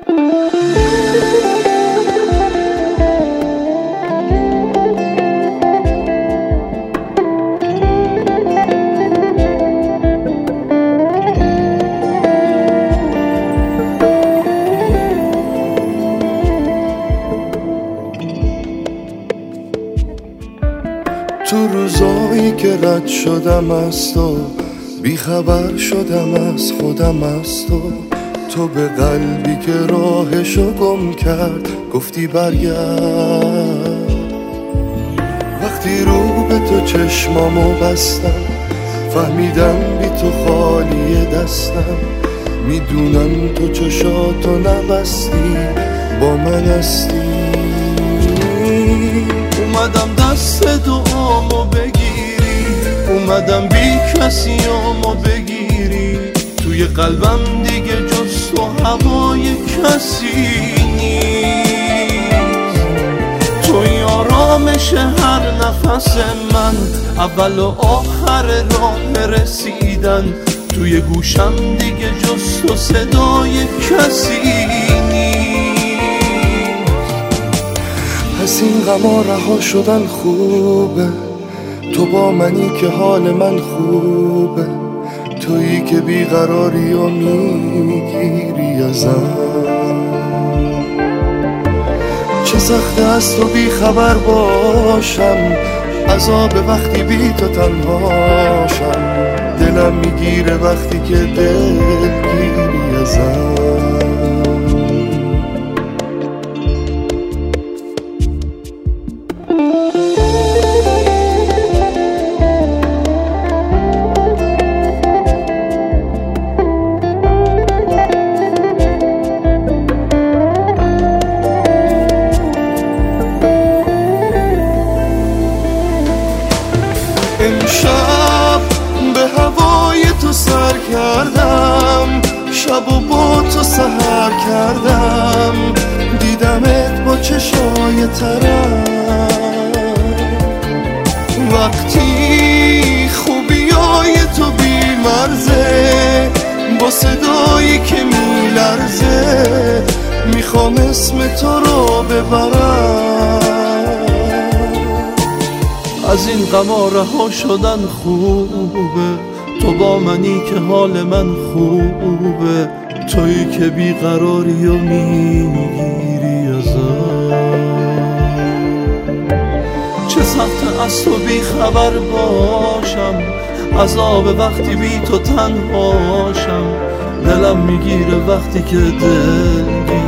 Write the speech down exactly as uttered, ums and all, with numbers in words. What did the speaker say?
تو روزایی که رد شدم از تو، بیخبر شدم از خودم از تو. تو به قلبی که راهشو گم کرد گفتی برگرد. وقتی رو به تو چشمامو بستم فهمیدم بی تو خالی دستم. میدونم تو چشاتو نبستی با من هستی. اومدم دست دعامو بگیری، اومدم بی کسی آمو بگیری. توی قلبم دیگه جز تو هوای کسی نیست. توی آرامش هر نفس من، اول و آخر راه رسیدن. توی گوشم دیگه جز تو صدای کسی نیست. از این غما رها شدن خوبه، تو با منی که حال من خوبه. تویی که بیقراری و میگیری ازم. چه سخته از تو بی خبر باشم، عذاب وقتی بی تو تنهاشم. دلم میگیره وقتی که دلگیری ازم. امشب به هوای تو سر کردم، شب و با تو سحر کردم. دیدمت با چشای ترم، وقتی خوبیای تو بی مرزه، با صدایی که می لرزه. میخوام اسم تو رو ببرم. از این غما رها شدن خوبه، تو با منی که حال من خوبه. تویی که بیقراری و میگیری ازم. چه سخته از تو بی خبر باشم، عذاب وقتی بی تو تنهاشم. دلم میگیره وقتی که دل